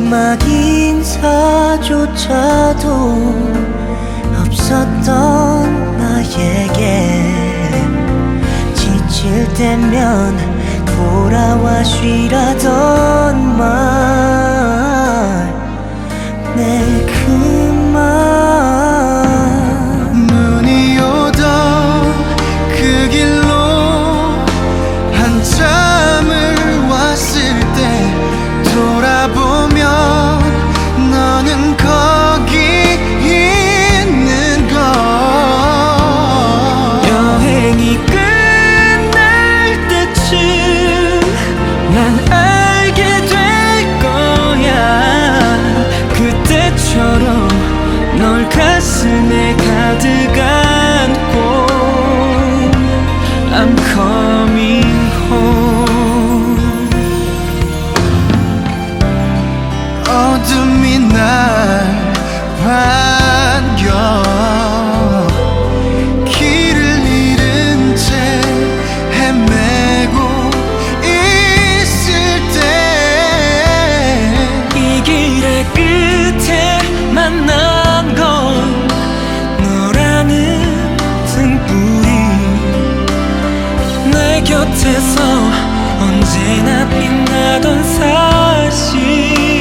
마지막 인사조차도 없었던 나에게 지칠 때면 돌아와 쉬라던 말, 내 그 말. 눈이 오던 그 길로 한참을 왔을 때 돌아보면 너는 거기 있는 걸. 여행이 끝날 때쯤 난 알게 될 거야. 그때처럼 널 가슴에 가득 안고 I'm coming home. 어둠이 날 반겨 길을 잃은 채 헤매고 있을 때 이 길의 끝에 만난 건 너라는 등불이 내 곁에서 언제나 빛나던 사실.